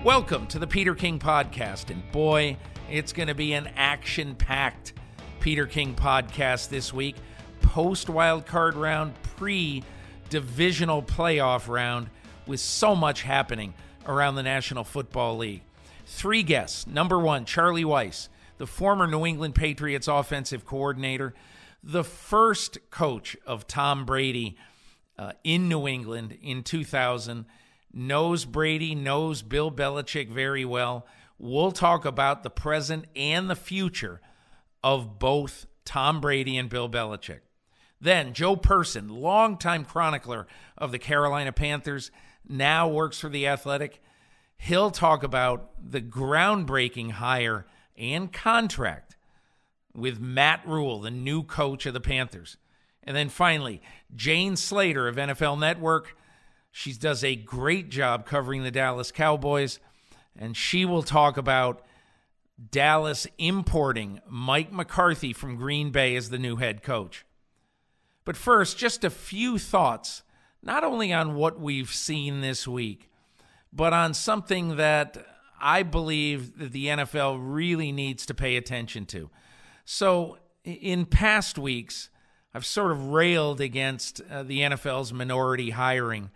Welcome to the Peter King Podcast, and boy, it's going to be an action-packed Peter King Podcast this week. Post-wild card round, pre-divisional playoff round, with so much happening around the National Football League. 3 guests. Number 1, Charlie Weis, the former New England Patriots offensive coordinator, the first coach of Tom Brady in New England in 2000, knows Brady, knows Bill Belichick very well. We'll talk about the present and the future of both Tom Brady and Bill Belichick. Then Joe Person, longtime chronicler of the Carolina Panthers, now works for The Athletic. He'll talk about the groundbreaking hire and contract with Matt Rule, the new coach of the Panthers. And then finally, Jane Slater of NFL Network. She does a great job covering the Dallas Cowboys, and she will talk about Dallas importing Mike McCarthy from Green Bay as the new head coach. But first, just a few thoughts, not only on what we've seen this week, but on something that I believe that the NFL really needs to pay attention to. So in past weeks, I've sort of railed against the NFL's minority hiring.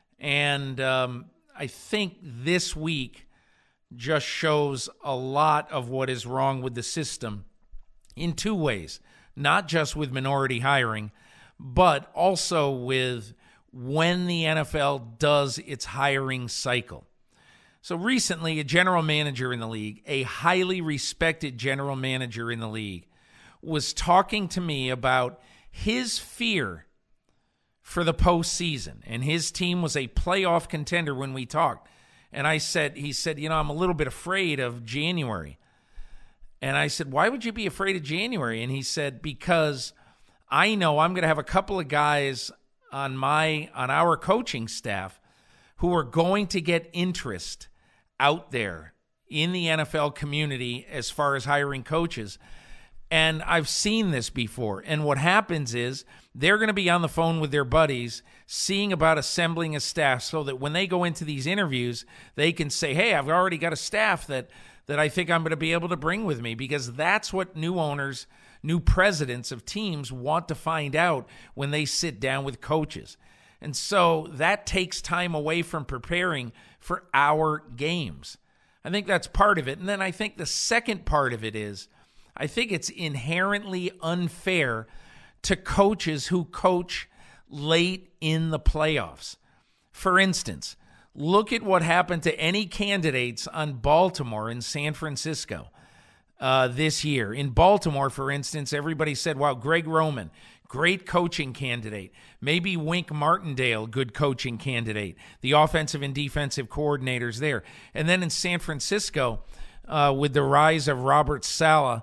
And I think this week just shows a lot of what is wrong with the system in 2 ways. Not just with minority hiring, but also with when the NFL does its hiring cycle. So recently, a general manager in the league, a highly respected general manager in the league, was talking to me about his fear for the postseason, and his team was a playoff contender when we talked. And he said, I'm a little bit afraid of January. And I said, why would you be afraid of January? And he said, because I know I'm going to have a couple of guys on our coaching staff who are going to get interest out there in the NFL community as far as hiring coaches. And I've seen this before. And what happens is they're going to be on the phone with their buddies, seeing about assembling a staff so that when they go into these interviews, they can say, hey, I've already got a staff that I think I'm going to be able to bring with me, because that's what new owners, new presidents of teams want to find out when they sit down with coaches. And so that takes time away from preparing for our games. I think that's part of it. And then I think the second part of it is, I think it's inherently unfair to coaches who coach late in the playoffs. For instance, look at what happened to any candidates on Baltimore and San Francisco this year. In Baltimore, for instance, everybody said, wow, Greg Roman, great coaching candidate. Maybe Wink Martindale, good coaching candidate. The offensive and defensive coordinators there. And then in San Francisco, with the rise of Robert Saleh,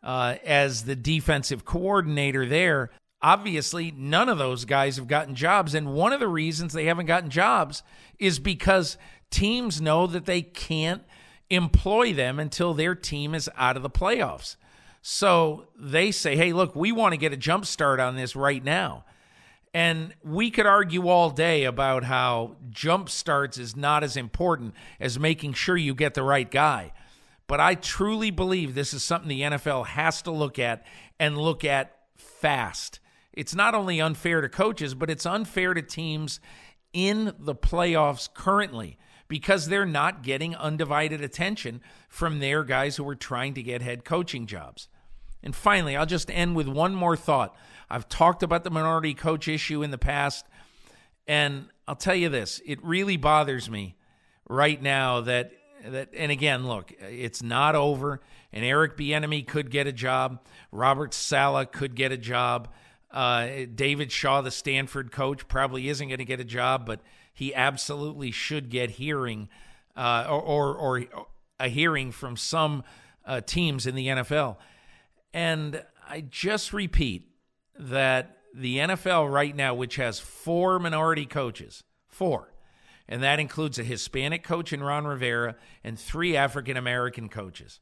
as the defensive coordinator there, obviously none of those guys have gotten jobs. And one of the reasons they haven't gotten jobs is because teams know that they can't employ them until their team is out of the playoffs. So they say, hey, look, we want to get a jump start on this right now. And we could argue all day about how jump starts is not as important as making sure you get the right guy. But I truly believe this is something the NFL has to look at, and look at fast. It's not only unfair to coaches, but it's unfair to teams in the playoffs currently, because they're not getting undivided attention from their guys who are trying to get head coaching jobs. And finally, I'll just end with one more thought. I've talked about the minority coach issue in the past, and I'll tell you this, it really bothers me right now that and again, look, it's not over, and Eric Bieniemy could get a job. Robert Saleh could get a job. David Shaw, the Stanford coach, probably isn't going to get a job, but he absolutely should get hearing or a hearing from some teams in the NFL. And I just repeat that the NFL right now, which has 4 minority coaches, 4, and that includes a Hispanic coach in Ron Rivera and 3 African-American coaches.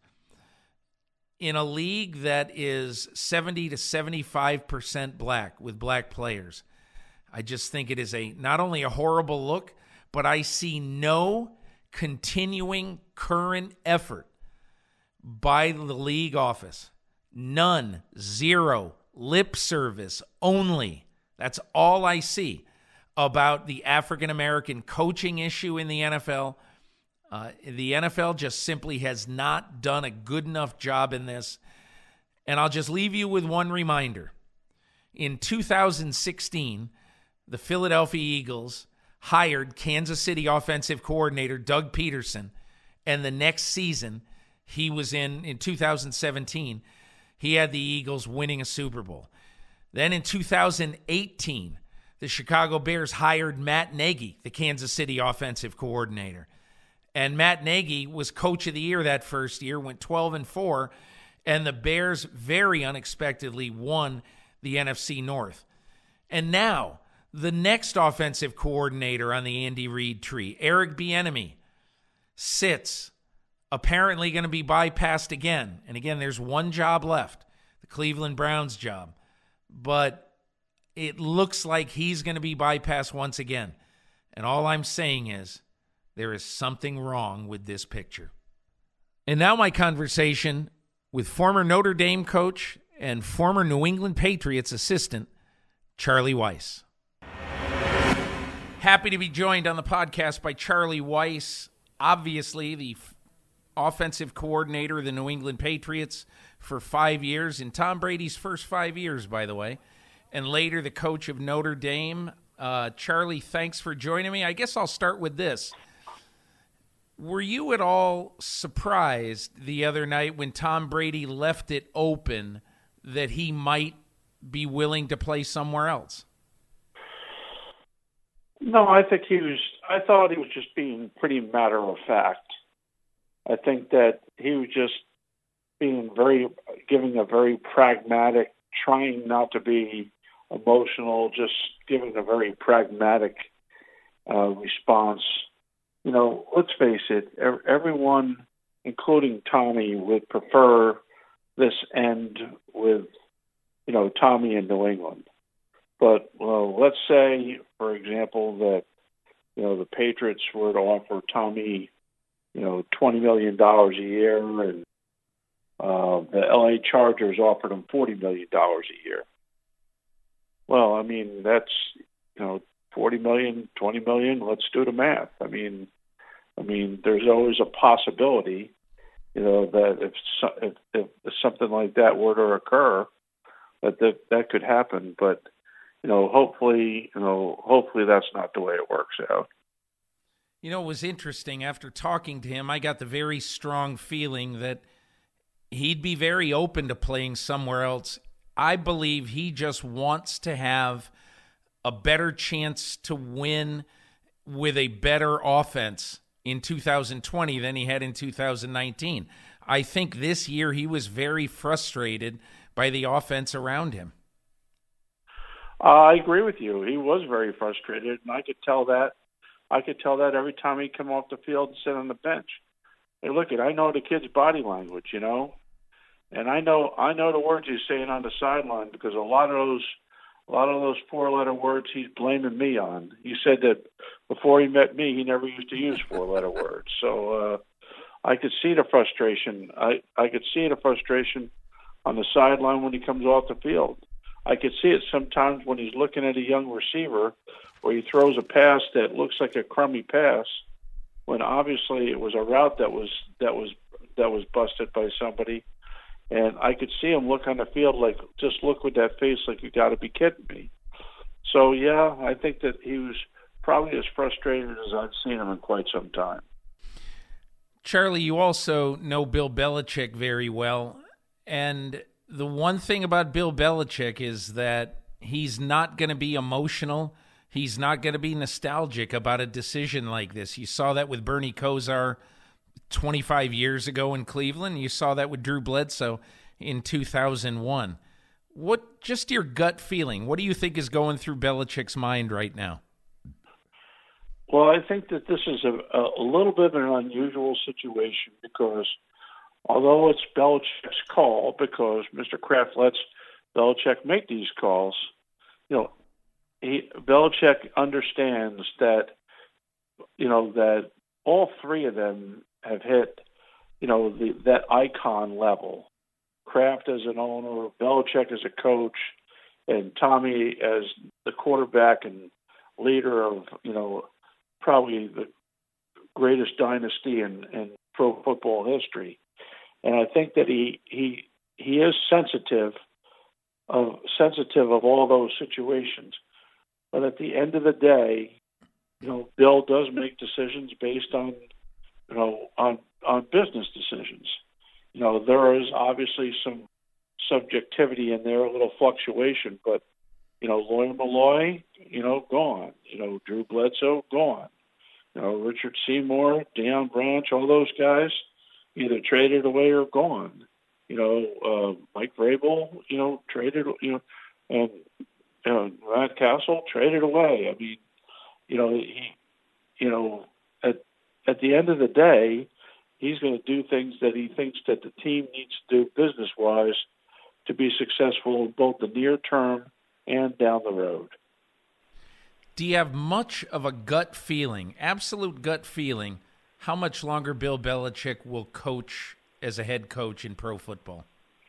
In a league that is 70 to 75% black with black players, I just think it is not only a horrible look, but I see no continuing current effort by the league office. None, zero, lip service only. That's all I see about the African-American coaching issue in the NFL. The NFL just simply has not done a good enough job in this. And I'll just leave you with one reminder. In 2016, the Philadelphia Eagles hired Kansas City offensive coordinator Doug Peterson, and the next season he was in 2017, he had the Eagles winning a Super Bowl. Then in 2018, the Chicago Bears hired Matt Nagy, the Kansas City offensive coordinator. And Matt Nagy was coach of the year that first year, went 12-4, and the Bears very unexpectedly won the NFC North. And now, the next offensive coordinator on the Andy Reid tree, Eric Bieniemy, sits, apparently going to be bypassed again. And again, there's one job left, the Cleveland Browns job. But it looks like he's going to be bypassed once again. And all I'm saying is, there is something wrong with this picture. And now my conversation with former Notre Dame coach and former New England Patriots assistant, Charlie Weis. Happy to be joined on the podcast by Charlie Weis, obviously the offensive coordinator of the New England Patriots for 5 years, in Tom Brady's first 5 years, by the way, and later the coach of Notre Dame. Charlie, thanks for joining me. I guess I'll start with this. Were you at all surprised the other night when Tom Brady left it open that he might be willing to play somewhere else? No, I thought he was just being pretty matter of fact. I think that he was just giving a very pragmatic, trying not to be emotional, just giving a very pragmatic response. You know, let's face it, everyone, including Tommy, would prefer this end with, Tommy in New England. But, let's say, for example, that, the Patriots were to offer Tommy, $20 million a year, and the LA Chargers offered him $40 million a year. Well, I mean, that's, 40 million, 20 million, let's do the math. I mean, there's always a possibility, that if something like that were to occur, that could happen. But, hopefully that's not the way it works out. It was interesting. After talking to him, I got the very strong feeling that he'd be very open to playing somewhere else. I believe he just wants to have a better chance to win with a better offense in 2020 than he had in 2019. I think this year he was very frustrated by the offense around him. I agree with you. He was very frustrated, and I could tell that. Every time he'd come off the field and sit on the bench. Hey, I know the kid's body language, and I know the words he's saying on the sideline, because a lot of those four-letter words he's blaming me on. He said that before he met me, he never used to use four-letter words. So I could see the frustration. I could see the frustration on the sideline when he comes off the field. I could see it sometimes when he's looking at a young receiver where he throws a pass that looks like a crummy pass, when obviously it was a route that was busted by somebody. And I could see him look on the field just look with that face like, you got to be kidding me. So, yeah, I think that he was probably as frustrated as I've seen him in quite some time. Charlie, you also know Bill Belichick very well. And the one thing about Bill Belichick is that he's not going to be emotional. He's not going to be nostalgic about a decision like this. You saw that with Bernie Kosar 25 years ago in Cleveland. You saw that with Drew Bledsoe in 2001. Just your gut feeling, what do you think is going through Belichick's mind right now? Well, I think that this is a little bit of an unusual situation, because although it's Belichick's call, because Mr. Kraft lets Belichick make these calls, Belichick understands that, that all three of them have hit, that icon level. Kraft as an owner, Belichick as a coach, and Tommy as the quarterback and leader of, probably the greatest dynasty in pro football history. And I think that he is sensitive of all those situations. But at the end of the day, Bill does make decisions based on, on business decisions. There is obviously some subjectivity in there, a little fluctuation, but, Lloyd Malloy, gone. Drew Bledsoe, gone. Richard Seymour, Deion Branch, all those guys either traded away or gone. Mike Vrabel, traded, and Matt Castle traded away. I mean, at the end of the day, he's going to do things that he thinks that the team needs to do business-wise to be successful in both the near term and down the road. Do you have much of a gut feeling, absolute gut feeling, how much longer Bill Belichick will coach as a head coach in pro football?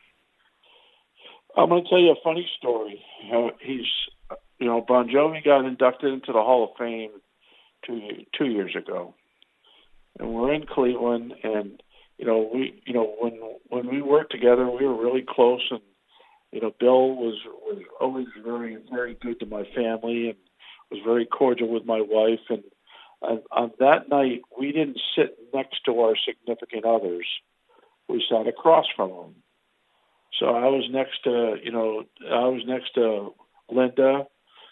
I'm going to tell you a funny story. Bon Jovi got inducted into the Hall of Fame 2 years ago, and we're in Cleveland, and when we worked together, we were really close, and Bill was always very, very good to my family, and was very cordial with my wife, and on that night, we didn't sit next to our significant others. We sat across from them. So I was next to Linda,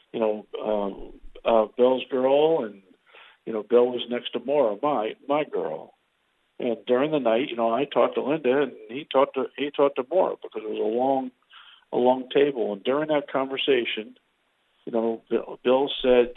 Bill's girl, and Bill was next to Maura, my girl. And during the night, I talked to Linda, and he talked to Maura because it was a long table. And during that conversation, Bill said,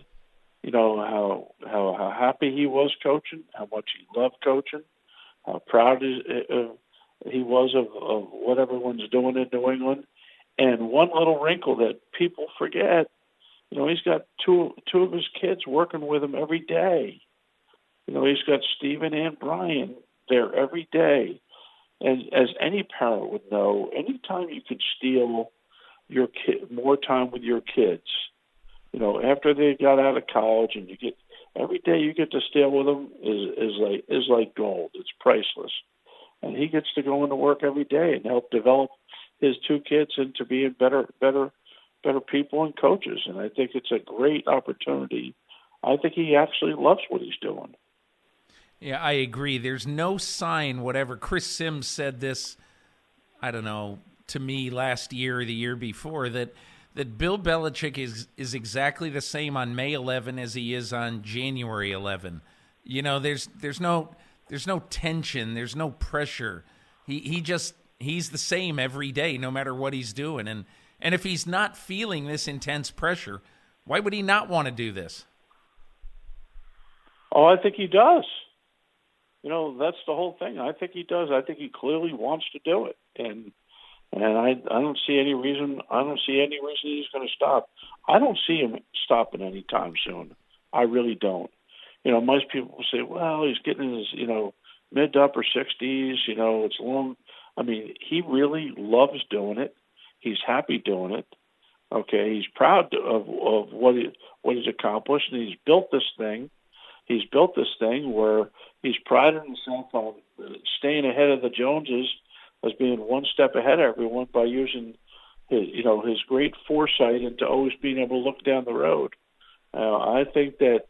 how happy he was coaching, how much he loved coaching, how proud he was of what everyone's doing in New England. And one little wrinkle that people forget, he's got two of his kids working with him every day. He's got Stephen and Brian there every day. And as any parent would know, anytime you could steal your kid more time with your kids, after they got out of college, and every day you get to stay with them is like gold. It's priceless. And he gets to go into work every day and help develop his two kids into being better people and coaches. And I think it's a great opportunity. I think he actually loves what he's doing. Yeah, I agree. There's no sign, whatever. Chris Sims said this, I don't know, to me last year or the year before, that Bill Belichick is exactly the same on May 11 as he is on January 11. There's no tension, there's no pressure. He's the same every day, no matter what he's doing. And if he's not feeling this intense pressure, why would he not want to do this? Oh, I think he does. That's the whole thing. I think he does. I think he clearly wants to do it, and I don't see any reason. I don't see any reason he's going to stop. I don't see him stopping anytime soon. I really don't. Most people say, well, he's getting in his, mid to upper 60s. It's long. I mean, he really loves doing it. He's happy doing it. Okay, he's proud of what he's accomplished, and he's built this thing. He's built this thing where he's prided himself on staying ahead of the Joneses as being one step ahead of everyone by using his great foresight into always being able to look down the road. I think that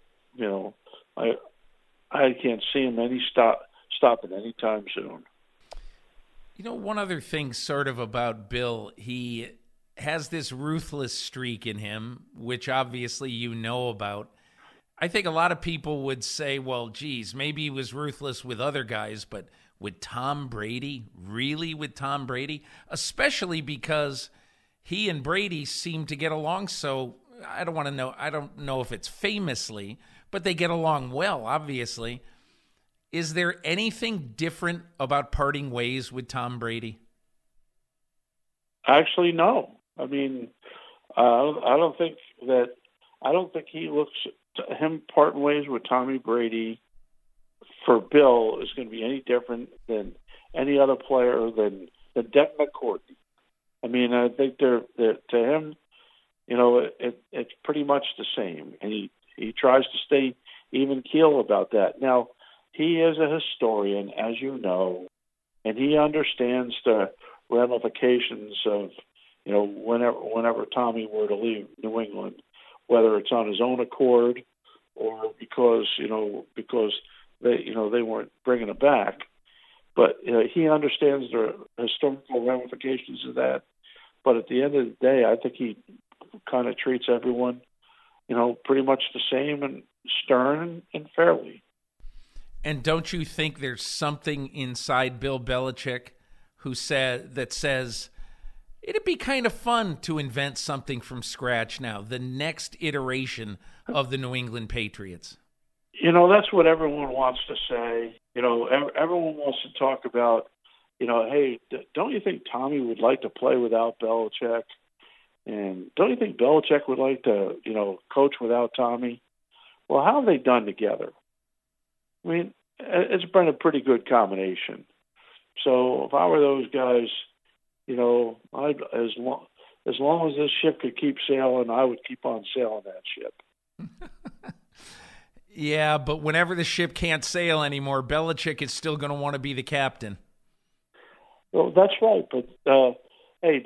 I can't see him stopping anytime soon. One other thing sort of about Bill, he has this ruthless streak in him, which obviously you know about. I think a lot of people would say, well, geez, maybe he was ruthless with other guys, but with Tom Brady, really with Tom Brady, especially because he and Brady seem to get along so, I don't know if it's famously, but they get along well, obviously. Is there anything different about parting ways with Tom Brady? Actually, no. I mean, I don't think he looks him parting ways with Tommy Brady for Bill is going to be any different than any other player than Devin McCourty. I mean, I think they're to him, it's pretty much the same, and he tries to stay even keel about that. Now, he is a historian, as you know, and he understands the ramifications of, whenever Tommy were to leave New England, whether it's on his own accord or because they weren't bringing him back. But he understands the historical ramifications of that. But at the end of the day, I think he kind of treats everyone, pretty much the same and stern and fairly. And don't you think there's something inside Bill Belichick that says it'd be kind of fun to invent something from scratch now, the next iteration of the New England Patriots? That's what everyone wants to say. Everyone wants to talk about, hey, don't you think Tommy would like to play without Belichick? And don't you think Belichick would like to, coach without Tommy? Well, how have they done together? I mean, it's been a pretty good combination. So if I were those guys, I'd, as long as this ship could keep sailing, I would keep on sailing that ship. Yeah, but whenever the ship can't sail anymore, Belichick is still going to want to be the captain. Well, that's right. But hey,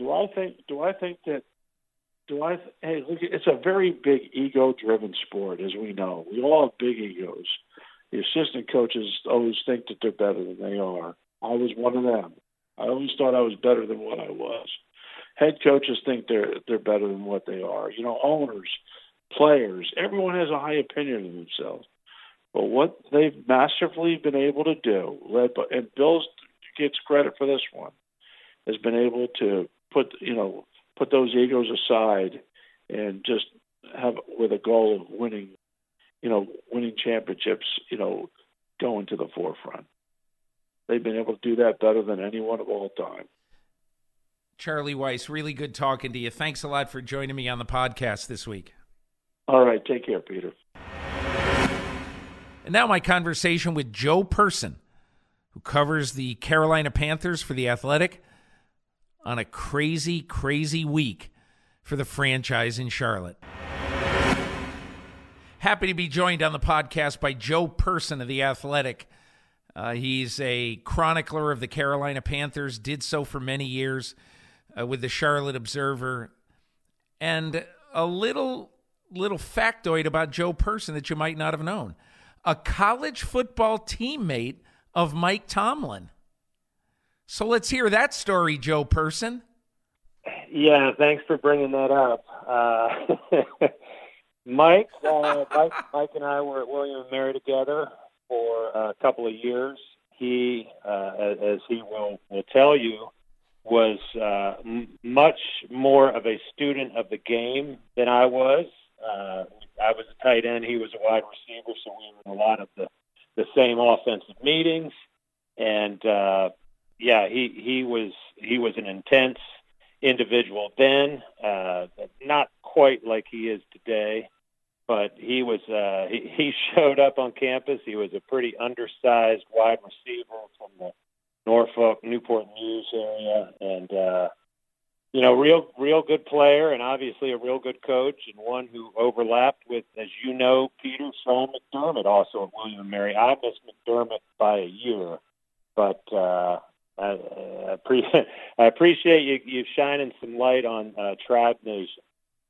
look, it's a very big ego-driven sport, as we know. We all have big egos. The assistant coaches always think that they're better than they are. I was one of them. I always thought I was better than what I was. Head coaches think they're better than what they are. Owners, players, everyone has a high opinion of themselves. But what they've masterfully been able to do, and Bill gets credit for this one, has been able to put those egos aside and just have with a goal of winning championships, going to the forefront. They've been able to do that better than anyone of all time. Charlie Weis, really good talking to you. Thanks a lot for joining me on the podcast this week. All right. Take care, Peter. And now my conversation with Joe Person, who covers the Carolina Panthers for The Athletic on a crazy, crazy week for the franchise in Charlotte. Happy to be joined on the podcast by Joe Person of The Athletic. He's a chronicler of the Carolina Panthers, did so for many years with the Charlotte Observer. And a little factoid about Joe Person that you might not have known. A college football teammate of Mike Tomlin. So let's hear that story, Joe Person. Yeah, thanks for bringing that up. Mike and I were at William & Mary together for a couple of years. He, as he will tell you, was much more of a student of the game than I was. I was a tight end. He was a wide receiver, so we were in a lot of the same offensive meetings. And he was an intense individual then, not quite like he is today. But he was he showed up on campus. He was a pretty undersized wide receiver from the Norfolk, Newport News area, and real good player, and obviously a real good coach, and one who overlapped with, as you know, Peter, Sean McDermott, also at William & Mary. I missed McDermott by a year, but I appreciate you shining some light on Tribe Nation.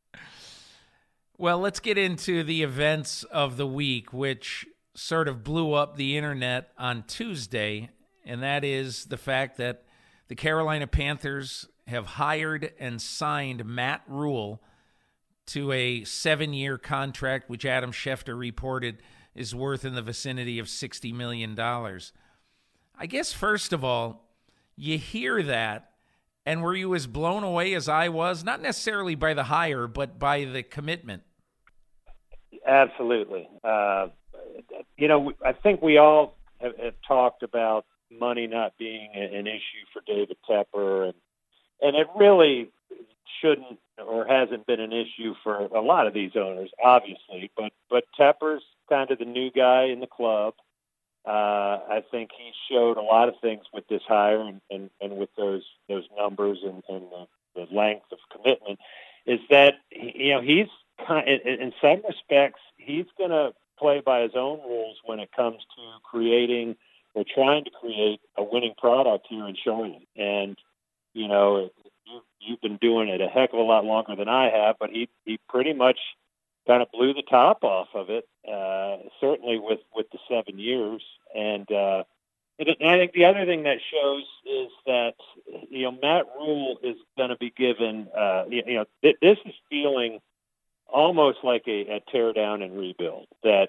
Well, let's get into the events of the week, which sort of blew up the internet on Tuesday, and that is the fact that the Carolina Panthers have hired and signed Matt Rule to a 7-year contract, which Adam Schefter reported is worth in the vicinity of $60 million. I guess, first of all, you hear that, and were you as blown away as I was? Not necessarily by the hire, but by the commitment. Absolutely. I think we all have talked about money not being an issue for David Tepper, and it really shouldn't or hasn't been an issue for a lot of these owners, obviously. But Tepper's kind of the new guy in the club, I think he showed a lot of things with this hire and with those numbers and the length of commitment, is that he's in some respects he's going to play by his own rules when it comes to creating or trying to create a winning product here in Charlotte. And you've been doing it a heck of a lot longer than I have, but he pretty much kind of blew the top off of it, certainly with the 7 years. And I think the other thing that shows is that, Matt Rule is going to be given, this is feeling almost like a tear down and rebuild.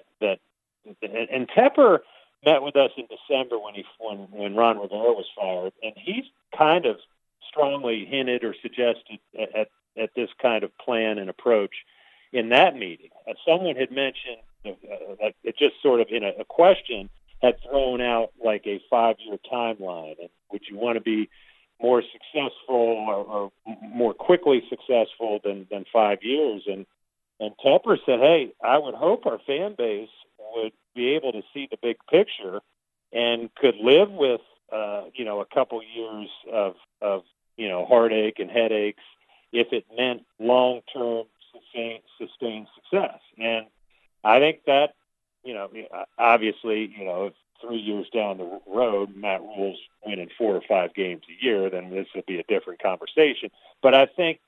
And Tepper met with us in December when Ron Rivera was fired, and he's kind of strongly hinted or suggested at this kind of plan and approach in that meeting. Someone had mentioned, it just sort of in a question, had thrown out like a 5-year timeline. And would you want to be more successful or more quickly successful than 5 years? And Tepper said, hey, I would hope our fan base would be able to see the big picture and could live with, a couple years of heartache and headaches if it meant long-term sustained success. And I think that, obviously, if 3 years down the road, Matt Rule's winning 4 or 5 games a year, then this will be a different conversation. But I think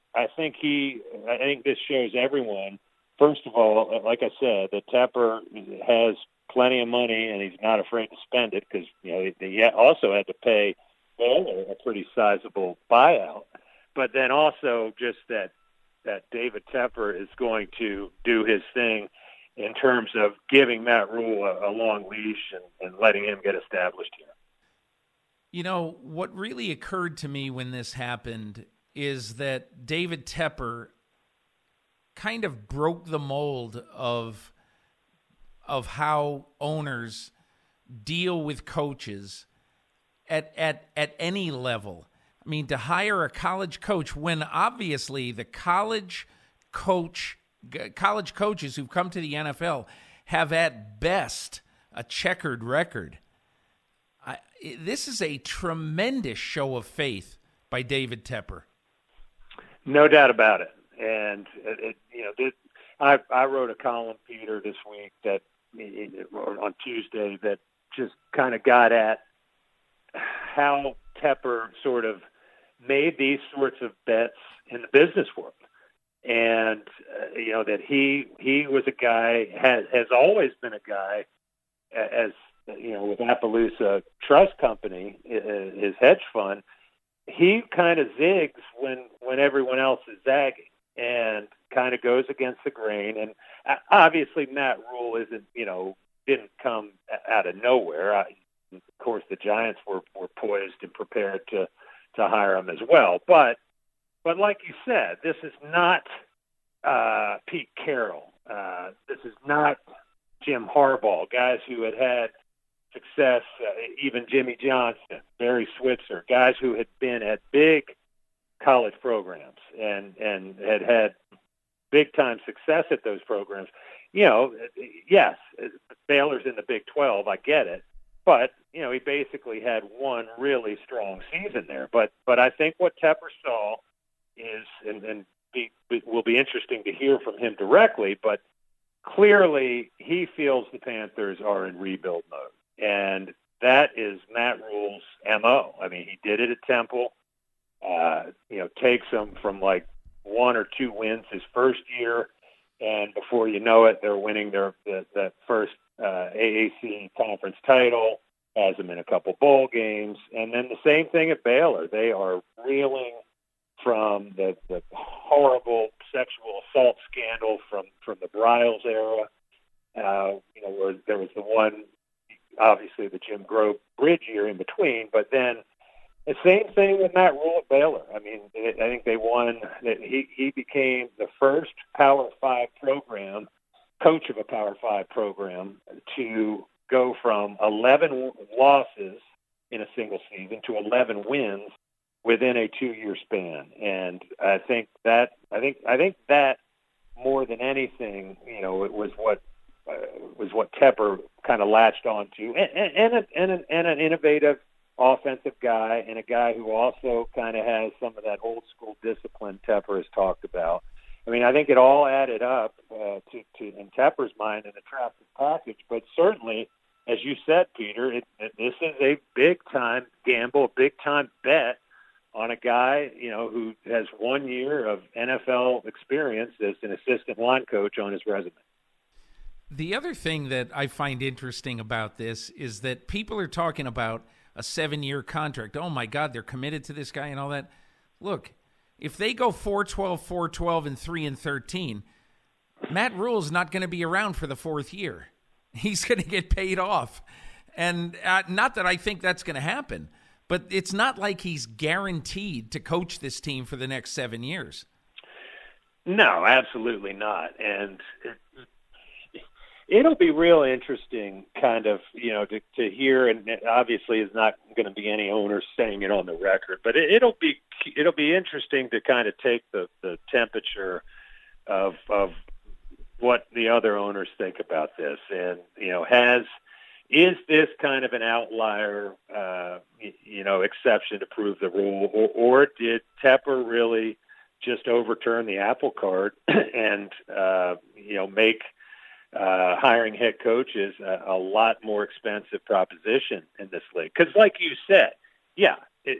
this shows everyone, first of all, like I said, that Tepper has plenty of money and he's not afraid to spend it because, they also had to pay Baylor a pretty sizable buyout. But then also just that David Tepper is going to do his thing in terms of giving Matt Rule a long leash and letting him get established here. What really occurred to me when this happened is that David Tepper kind of broke the mold of how owners deal with coaches at any level. I mean, to hire a college coach when obviously the college coaches who've come to the NFL have at best a checkered record. This is a tremendous show of faith by David Tepper. No doubt about it. And I wrote a column, Peter, this week on Tuesday that just kind of got at how Tepper sort of made these sorts of bets in the business world. And, that he was a guy, has always been a guy, as, with Appaloosa Trust Company, his hedge fund, he kind of zigs when everyone else is zagging and kind of goes against the grain. And obviously Matt Rule didn't come out of nowhere. Of course, the Giants were poised and prepared to hire him as well. But like you said, this is not Pete Carroll. This is not Jim Harbaugh, guys who had success, even Jimmy Johnson, Barry Switzer, guys who had been at big college programs and had big-time success at those programs. Yes, Baylor's in the Big 12, I get it. But, he basically had one really strong season there. But I think what Tepper saw is, will be interesting to hear from him directly, but clearly he feels the Panthers are in rebuild mode. And that is Matt Rule's MO. I mean, he did it at Temple, takes them from like 1 or 2 wins his first year. And before you know it, they're winning their first AAC conference title, has them in a couple bowl games. And then the same thing at Baylor. They are reeling from the horrible sexual assault scandal from the Briles era, where there was the one, obviously the Jim Grove Bridge year in between, but then the same thing with Matt Rule at Baylor. I mean, I think they won. He became the first Power 5 program, coach of a Power 5 program, to go from 11 losses in a single season to 11 wins within a 2-year span. And I think that more than anything, it was what was what Tepper kind of latched onto, and an innovative offensive guy, and a guy who also kind of has some of that old school discipline Tepper has talked about. I mean, I think it all added up to in Tepper's mind an attractive package. But certainly, as you said, Peter, this is a big time gamble, a big time bet on a guy, who has 1 year of NFL experience as an assistant line coach on his resume. The other thing that I find interesting about this is that people are talking about a 7-year contract. Oh my God, they're committed to this guy and all that. Look, if they go 4-12, 4-12, and 3-13, Matt Rule's not going to be around for the 4th year. He's going to get paid off. And not that I think that's going to happen, but it's not like he's guaranteed to coach this team for the next 7 years. No, absolutely not. And it'll be real interesting kind of, to hear, and obviously is not going to be any owner saying it on the record, but it'll be interesting to kind of take the temperature of what the other owners think about this. And, is this kind of an outlier, exception to prove the rule, or did Tepper really just overturn the apple cart and, make hiring head coaches a lot more expensive proposition in this league? Because, like you said, yeah,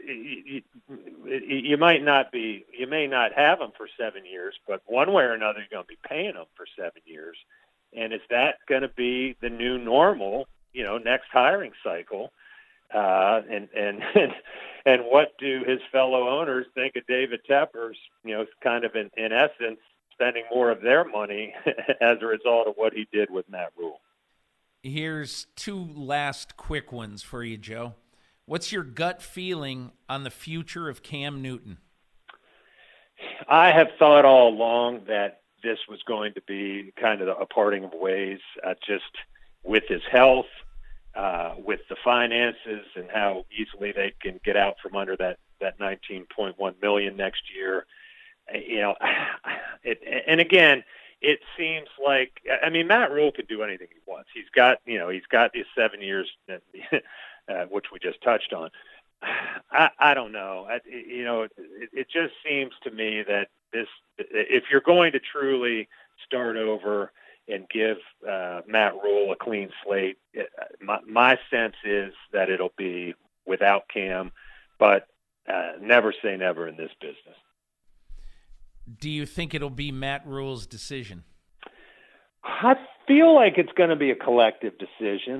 you may not have them for 7 years, but one way or another, you're going to be paying them for 7 years. And is that going to be the new normal, next hiring cycle? And what do his fellow owners think of David Tepper's, kind of in essence, spending more of their money as a result of what he did with Matt Rule? Here's 2 last quick ones for you, Joe. What's your gut feeling on the future of Cam Newton? I have thought all along that this was going to be kind of a parting of ways, just with his health, with the finances, and how easily they can get out from under that $19.1 million next year. And again, it seems like, Matt Rule can do anything he wants. He's got these 7 years, which we just touched on. I don't know. It just seems to me that if you're going to truly start over and give Matt Rule a clean slate, my sense is that it'll be without Cam, but never say never in this business. Do you think it'll be Matt Rule's decision? I feel like it's going to be a collective decision.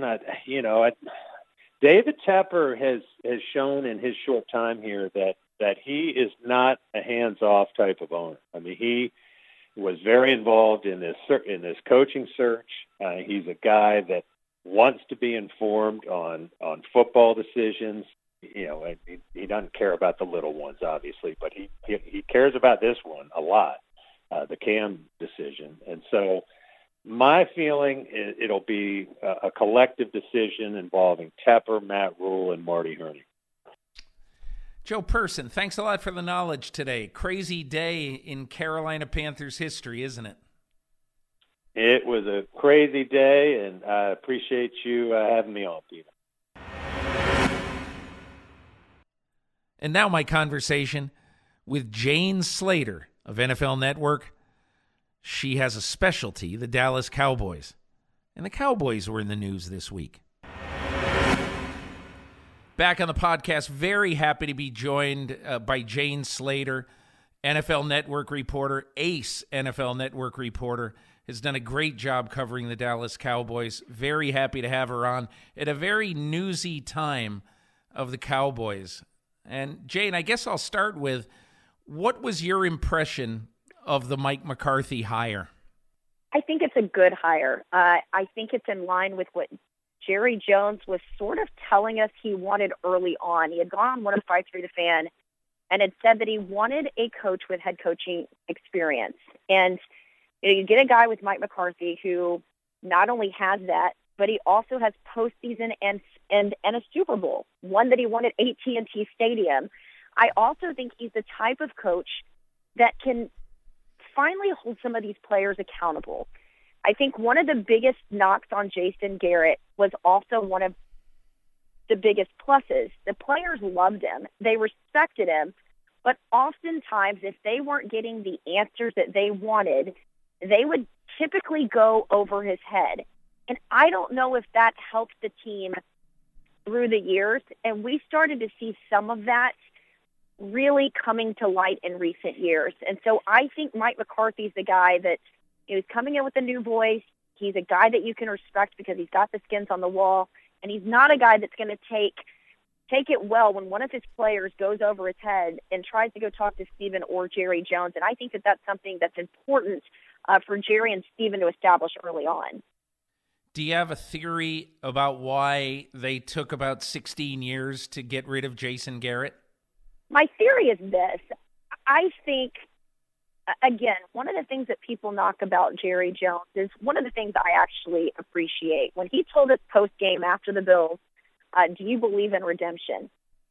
David Tepper has shown in his short time here that he is not a hands-off type of owner. He was very involved in this coaching search. He's a guy that wants to be informed on football decisions. He doesn't care about the little ones, obviously, but he cares about this one a lot, the Cam decision. And so my feeling is it'll be a collective decision involving Tepper, Matt Rule, and Marty Hurney. Joe Person, thanks a lot for the knowledge today. Crazy day in Carolina Panthers history, isn't it? It was a crazy day, and I appreciate you having me on, Peter. And now my conversation with Jane Slater of NFL Network. She has a specialty, the Dallas Cowboys. And the Cowboys were in the news this week. Back on the podcast, very happy to be joined by Jane Slater, NFL Network reporter, ace NFL Network reporter, has done a great job covering the Dallas Cowboys. Very happy to have her on at a very newsy time of the Cowboys. And Jane, I guess I'll start with, what was your impression of the Mike McCarthy hire? I think it's a good hire. I think it's in line with what Jerry Jones was sort of telling us he wanted early on. He had gone on 105.3 The Fan and had said that he wanted a coach with head coaching experience. And you get a guy with Mike McCarthy who not only has that, but he also has postseason and a Super Bowl, one that he won at AT&T Stadium. I also think he's the type of coach that can finally hold some of these players accountable. I think one of the biggest knocks on Jason Garrett was also one of the biggest pluses. The players loved him. They respected him. But oftentimes, if they weren't getting the answers that they wanted, they would typically go over his head. And I don't know if that helped the team through the years. And we started to see some of that really coming to light in recent years. And so I think Mike McCarthy's the guy that he's coming in with a new voice. He's a guy that you can respect because he's got the skins on the wall. And he's not a guy that's going to take it well when one of his players goes over his head and tries to go talk to Steven or Jerry Jones. And I think that that's something that's important for Jerry and Steven to establish early on. Do you have a theory about why they took about 16 years to get rid of Jason Garrett? My theory is this. I think, again, one of the things that people knock about Jerry Jones is one of the things I actually appreciate. When he told us post-game after the Bills, do you believe in redemption?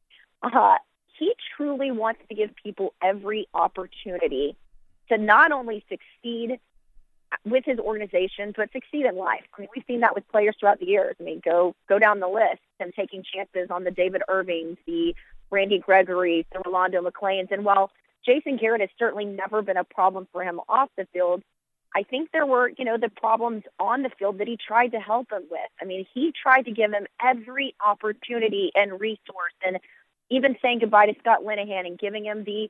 He truly wants to give people every opportunity to not only succeed with his organization, but succeed in life. I mean, we've seen that with players throughout the years. I mean, go down the list and taking chances on the David Irvings, the Randy Gregory, the Rolando McClains. And while Jason Garrett has certainly never been a problem for him off the field, I think there were, the problems on the field that he tried to help him with. I mean, he tried to give him every opportunity and resource, and even saying goodbye to Scott Linehan and giving him the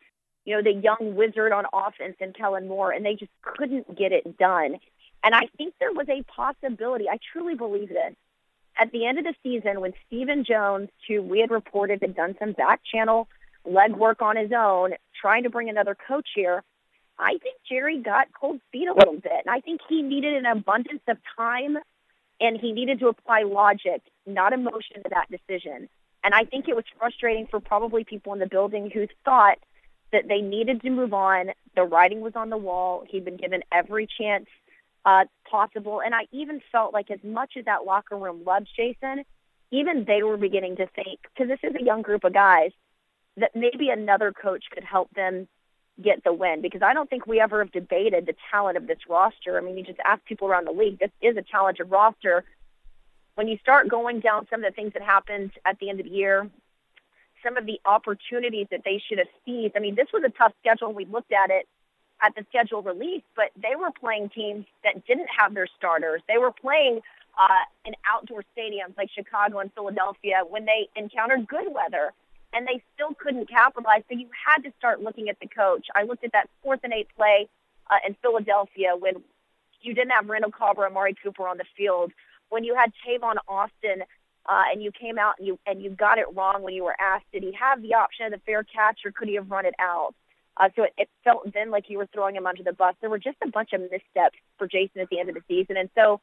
young wizard on offense and Kellen Moore, and they just couldn't get it done. And I think there was a possibility, I truly believe this, at the end of the season when Steven Jones, who we had reported had done some back channel legwork on his own, trying to bring another coach here, I think Jerry got cold feet a little bit. And I think he needed an abundance of time, and he needed to apply logic, not emotion, to that decision. And I think it was frustrating for probably people in the building who thought that they needed to move on. The writing was on the wall. He'd been given every chance possible. And I even felt like as much as that locker room loved Jason, even they were beginning to think, because this is a young group of guys, that maybe another coach could help them get the win, because I don't think we ever have debated the talent of this roster. I mean, you just ask people around the league, this is a talented roster. When you start going down some of the things that happened at the end of the year, some of the opportunities that they should have seized. I mean, this was a tough schedule. We looked at it at the schedule release, but they were playing teams that didn't have their starters. They were playing in outdoor stadiums like Chicago and Philadelphia when they encountered good weather, and they still couldn't capitalize. So you had to start looking at the coach. I looked at that 4th and 8 play in Philadelphia when you didn't have Randall Cobb or Amari Cooper on the field, when you had Tavon Austin and you came out and you got it wrong when you were asked, did he have the option of the fair catch or could he have run it out? So it felt then like you were throwing him under the bus. There were just a bunch of missteps for Jason at the end of the season. And so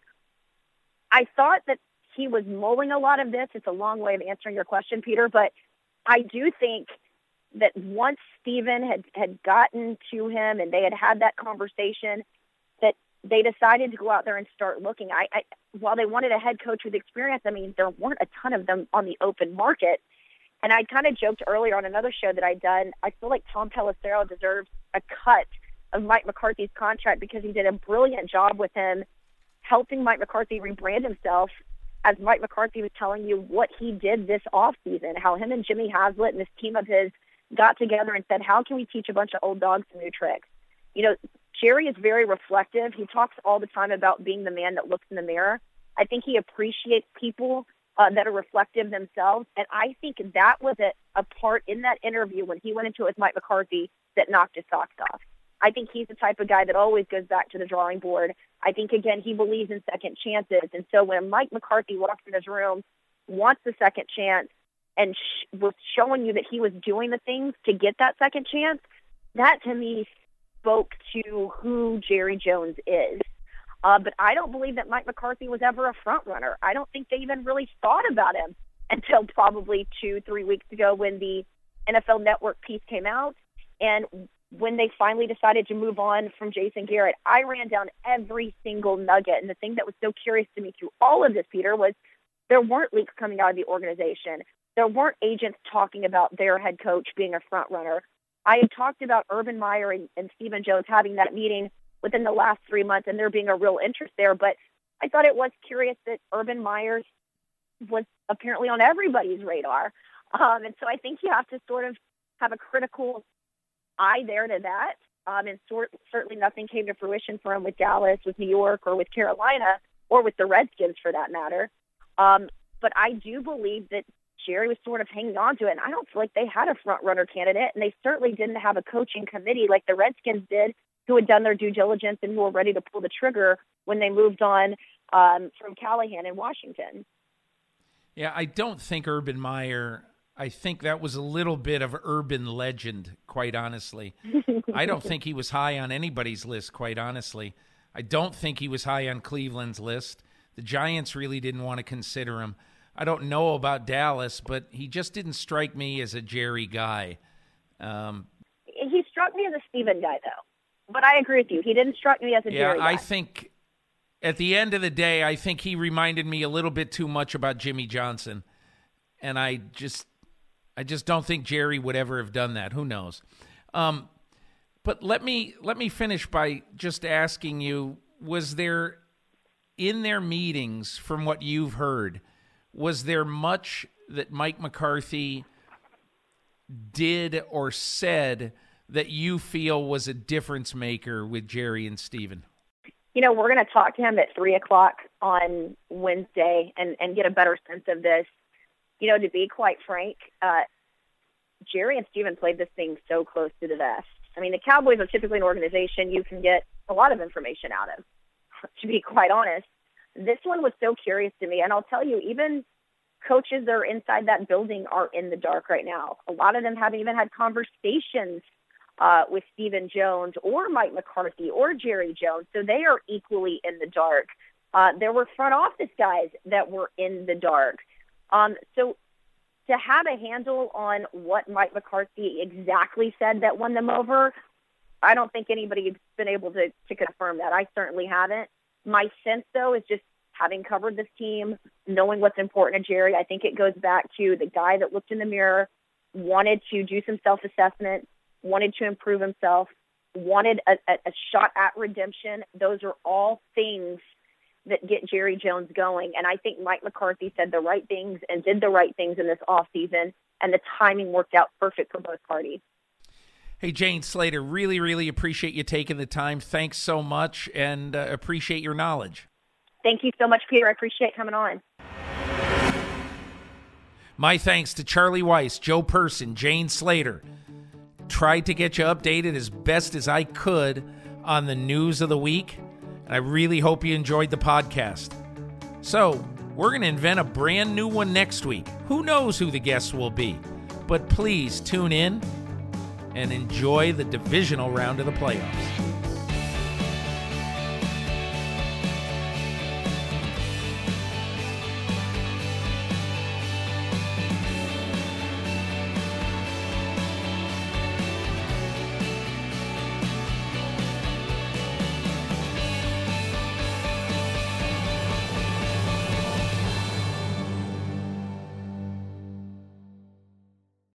I thought that he was mulling a lot of this. It's a long way of answering your question, Peter, but I do think that once Steven had gotten to him and they had that conversation, that they decided to go out there and start looking. While they wanted a head coach with experience, I mean, there weren't a ton of them on the open market. And I kind of joked earlier on another show that I'd done, I feel like Tom Pelissero deserves a cut of Mike McCarthy's contract because he did a brilliant job with him helping Mike McCarthy rebrand himself, as Mike McCarthy was telling you what he did this offseason, how him and Jimmy Haslett and this team of his got together and said, how can we teach a bunch of old dogs some new tricks? Jerry is very reflective. He talks all the time about being the man that looks in the mirror. I think he appreciates people that are reflective themselves. And I think that was a part in that interview when he went into it with Mike McCarthy that knocked his socks off. I think he's the type of guy that always goes back to the drawing board. I think, again, he believes in second chances. And so when Mike McCarthy walks in his room, wants the second chance, and was showing you that he was doing the things to get that second chance, that to me spoke to who Jerry Jones is. But I don't believe that Mike McCarthy was ever a front runner. I don't think they even really thought about him until probably 2-3 weeks ago when the NFL Network piece came out. And when they finally decided to move on from Jason Garrett, I ran down every single nugget. And the thing that was so curious to me through all of this, Peter, was there weren't leaks coming out of the organization. There weren't agents talking about their head coach being a front runner. I had talked about Urban Meyer and Steven Jones having that meeting within the last 3 months and there being a real interest there. But I thought it was curious that Urban Meyer was apparently on everybody's radar. And so I think you have to sort of have a critical eye there to that. And certainly nothing came to fruition for him with Dallas, with New York, or with Carolina, or with the Redskins for that matter. But I do believe that Jerry was sort of hanging on to it, and I don't feel like they had a front-runner candidate, and they certainly didn't have a coaching committee like the Redskins did, who had done their due diligence and who were ready to pull the trigger when they moved on from Callahan in Washington. Yeah, I don't think Urban Meyer, I think that was a little bit of urban legend, quite honestly. I don't think he was high on anybody's list, quite honestly. I don't think he was high on Cleveland's list. The Giants really didn't want to consider him. I don't know about Dallas, but he just didn't strike me as a Jerry guy. He struck me as a Steven guy, though. But I agree with you. He didn't strike me as a Jerry guy. I think at the end of the day, I think he reminded me a little bit too much about Jimmy Johnson. And I just don't think Jerry would ever have done that. Who knows? But let me finish by just asking you, was there, in their meetings, from what you've heard, was there much that Mike McCarthy did or said that you feel was a difference maker with Jerry and Steven? You know, we're going to talk to him at 3:00 on Wednesday and get a better sense of this. You know, to be quite frank, Jerry and Steven played this thing so close to the vest. I mean, the Cowboys are typically an organization you can get a lot of information out of, to be quite honest. This one was so curious to me, and I'll tell you, even coaches that are inside that building are in the dark right now. A lot of them haven't even had conversations with Stephen Jones or Mike McCarthy or Jerry Jones, so they are equally in the dark. There were front office guys that were in the dark. So to have a handle on what Mike McCarthy exactly said that won them over, I don't think anybody's been able to confirm that. I certainly haven't. My sense, though, is just having covered this team, knowing what's important to Jerry, I think it goes back to the guy that looked in the mirror, wanted to do some self-assessment, wanted to improve himself, wanted a shot at redemption. Those are all things that get Jerry Jones going. And I think Mike McCarthy said the right things and did the right things in this offseason, and the timing worked out perfect for both parties. Hey, Jane Slater, really, really appreciate you taking the time. Thanks so much, and appreciate your knowledge. Thank you so much, Peter. I appreciate coming on. My thanks to Charlie Weiss, Joe Person, Jane Slater. Tried to get you updated as best as I could on the news of the week, and I really hope you enjoyed the podcast. So, we're going to invent a brand new one next week. Who knows who the guests will be? But please tune in and enjoy the divisional round of the playoffs.